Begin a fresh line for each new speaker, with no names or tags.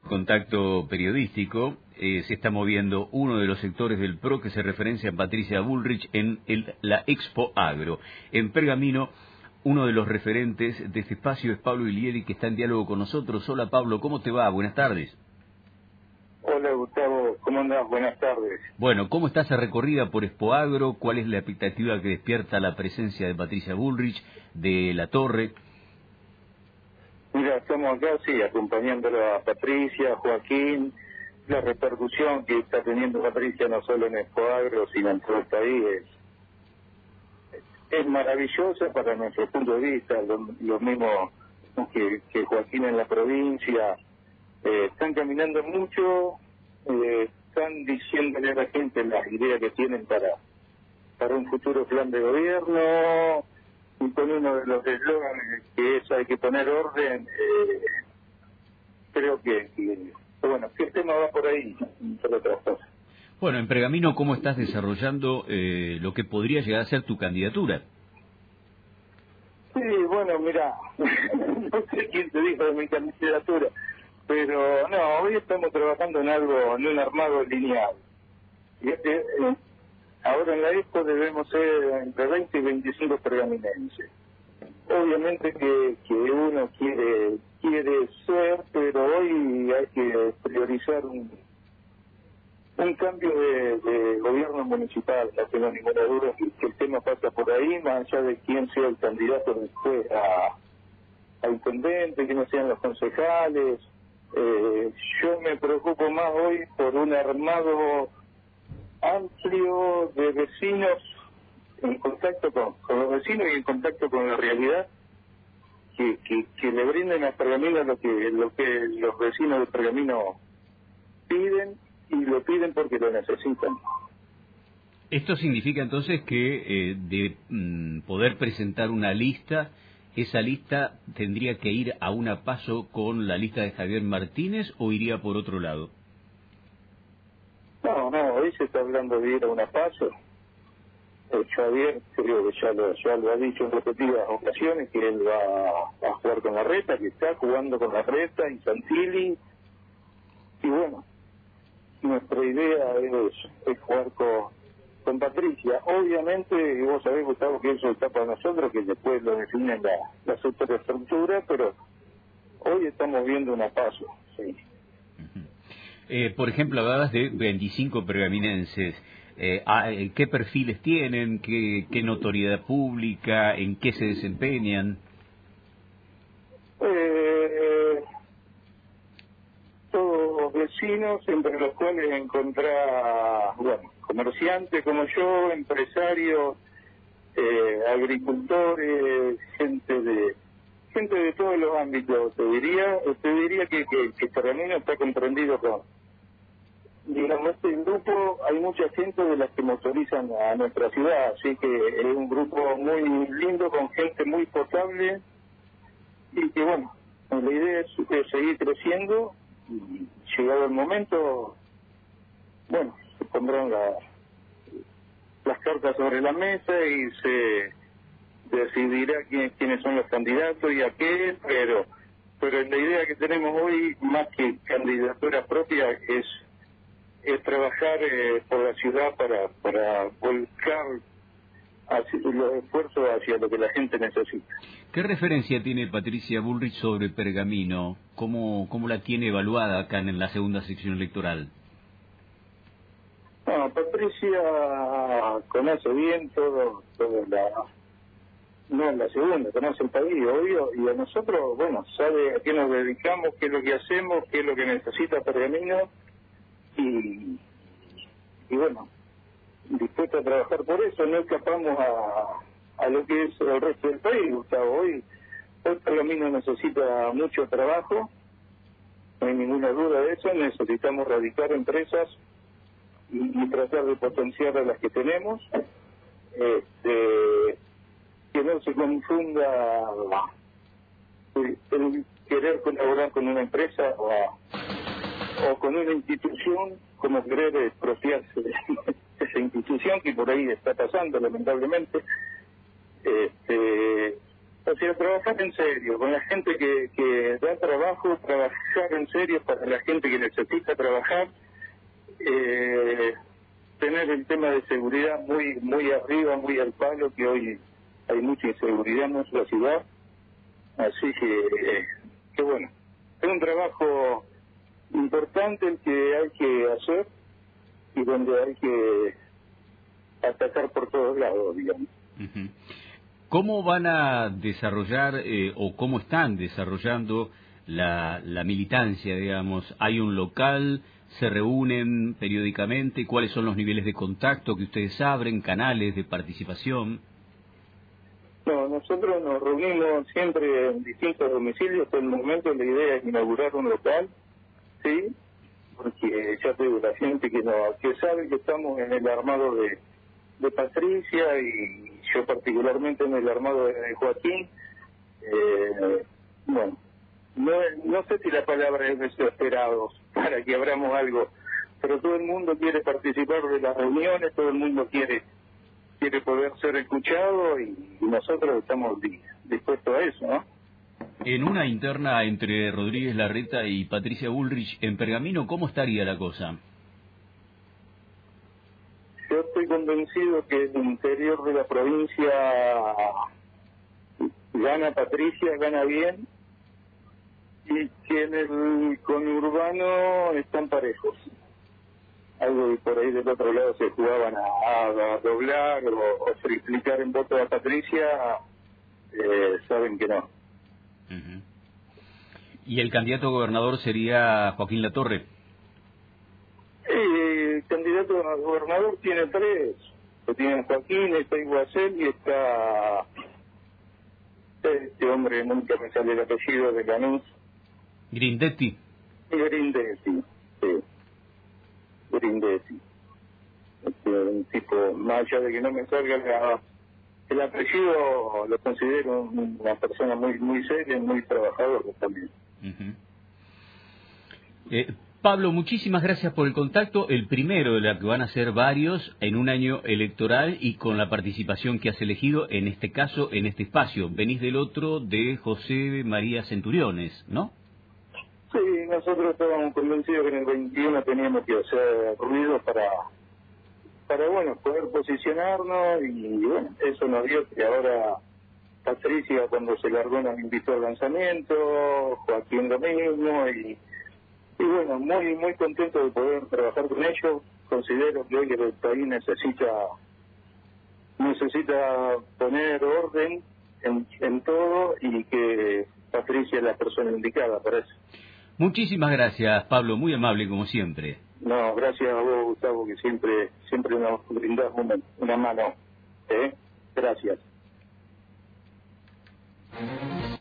Contacto periodístico, se está moviendo uno de los sectores del PRO que se referencia a Patricia Bullrich en la Expo Agro. En Pergamino, uno de los referentes de este espacio es Pablo Ilieri, que está en diálogo con nosotros. Hola Pablo, ¿cómo te va? Buenas tardes.
Hola Gustavo, ¿cómo andás? Buenas tardes.
Bueno, ¿cómo está esa recorrida por Expo Agro? ¿Cuál es la expectativa que despierta la presencia de Patricia Bullrich, de La Torre?
Mira, estamos acá, sí, acompañándolo a Patricia, a Joaquín, la repercusión que está teniendo Patricia no solo en Expo Agro, sino en todo el país es maravillosa para nuestro punto de vista, lo mismo que Joaquín en la provincia. Están caminando mucho, están diciéndole a la gente las ideas que tienen para un futuro plan de gobierno, y con uno de los eslóganes que es hay que poner orden. Creo que bueno, que el tema va por ahí, entre otras cosas.
Bueno, en Pergamino, ¿cómo estás desarrollando lo que podría llegar a ser tu candidatura?
Sí, bueno, mira, no sé quién te dijo de mi candidatura, pero no, hoy estamos trabajando en algo, en un armado lineal. Y ahora en la Expo debemos ser entre 20 y 25 pergaminenses. Obviamente que uno quiere ser, pero hoy hay que priorizar un cambio de gobierno municipal. No tengo ninguna duda que el tema pasa por ahí, más allá de quién sea el candidato después a intendente, quiénes sean los concejales. Yo me preocupo más hoy por un armado amplio de vecinos en contacto con los vecinos y en contacto con la realidad, que le brinden a Pergamino lo que los vecinos de Pergamino piden, y lo piden porque lo necesitan.
Esto significa entonces que poder presentar una lista, esa lista tendría que ir a una paso con la lista de Javier Martínez, ¿o iría por otro lado?
No, hoy se está hablando de ir a una paso. Javier creo que ya lo ha dicho en repetidas ocasiones, que él va a jugar con la Reta, que está jugando con la Reta y Santilli. Y bueno, nuestra idea es jugar con Patricia. Obviamente, y vos sabés, Gustavo, que eso está para nosotros, que después lo definen la superestructura, pero hoy estamos viendo una paso, sí.
Por ejemplo, hablabas de 25 pergaminenses. ¿Qué perfiles tienen? ¿Qué notoriedad pública? ¿En qué se desempeñan?
Todos vecinos, entre los cuales encontrar, bueno, comerciantes como yo, empresarios, agricultores, gente de todos los ámbitos. Te diría que Pergamino está comprendido digamos, este grupo. Hay mucha gente de las que motorizan a nuestra ciudad, así que es un grupo muy lindo, con gente muy potable, y que bueno, la idea es seguir creciendo, y llegado el momento, bueno, se pondrán las cartas sobre la mesa y se decidirá quiénes son los candidatos y a qué, pero la idea que tenemos hoy, más que candidatura propia, es trabajar por la ciudad para volcar los esfuerzos hacia lo que la gente necesita.
¿Qué referencia tiene Patricia Bullrich sobre Pergamino? ¿Cómo la tiene evaluada acá en la segunda sección electoral?
No, Patricia conoce bien todo no la segunda, conoce el país, obvio, y a nosotros, bueno, sabe a qué nos dedicamos, qué es lo que hacemos, qué es lo que necesita Pergamino, y bueno, dispuesto a trabajar por eso. No escapamos a lo que es el resto del país, Gustavo. Hoy Pergamino necesita mucho trabajo, no hay ninguna duda de eso. Necesitamos radicar empresas y tratar de potenciar a las que tenemos, que no se confunda el querer colaborar con una empresa o con una institución, como querer expropiarse de esa institución, que por ahí está pasando lamentablemente. O sea, trabajar en serio, con la gente que da trabajo, trabajar en serio para la gente que necesita trabajar, tener el tema de seguridad muy arriba, muy al palo, que hoy hay mucha inseguridad en nuestra ciudad, así que bueno, es un trabajo importante el que hay que hacer y donde hay que atacar por todos lados, digamos.
Ujú. ¿Cómo van a desarrollar o cómo están desarrollando la militancia, digamos? ¿Hay un local? ¿Se reúnen periódicamente? ¿Cuáles son los niveles de contacto que ustedes abren? ¿Canales de participación?
No, nosotros nos reunimos siempre en distintos domicilios. Por el momento la idea es inaugurar un local, ¿sí? Porque ya te digo, la gente que sabe que estamos en el armado de Patricia y yo particularmente en el armado de Joaquín, bueno, no sé si la palabra es desesperados para que abramos algo, pero todo el mundo quiere participar de las reuniones, todo el mundo quiere poder ser escuchado y nosotros estamos dispuestos a eso, ¿no?
En una interna entre Rodríguez Larreta y Patricia Bullrich en Pergamino, ¿cómo estaría la cosa?
Yo estoy convencido que el interior de la provincia gana Patricia, gana bien, y que en el conurbano están parejos. Algo que por ahí del otro lado se jugaban a doblar o triplicar en voto a Patricia, saben que no.
Ujú. ¿Y el candidato a gobernador sería Joaquín Latorre?
El candidato a gobernador tiene tres. Lo tiene Joaquín, está Iguacel y está este hombre, nunca me sale el apellido, de Lanús.
Grindetti.
Grindetti, sí. Grindetti. Un tipo, más allá de que no me salga el apellido, lo considero una persona muy seria, muy trabajadora también.
Uh-huh. Pablo, muchísimas gracias por el contacto, el primero de la que van a ser varios en un año electoral y con la participación que has elegido, en este caso, en este espacio. Venís del otro de José María Centuriones, ¿no?
Sí, nosotros estábamos convencidos que en el 21 teníamos que hacer ruido para bueno, poder posicionarnos y bueno, eso nos dio que ahora Patricia cuando se largó nos invitó al lanzamiento, Joaquín lo mismo y bueno, muy contento de poder trabajar con ellos. Considero que hoy el país necesita poner orden en todo y que Patricia es la persona indicada para eso.
Muchísimas gracias, Pablo, muy amable como siempre.
No, gracias a vos, Gustavo, que siempre nos brindás una mano. Gracias.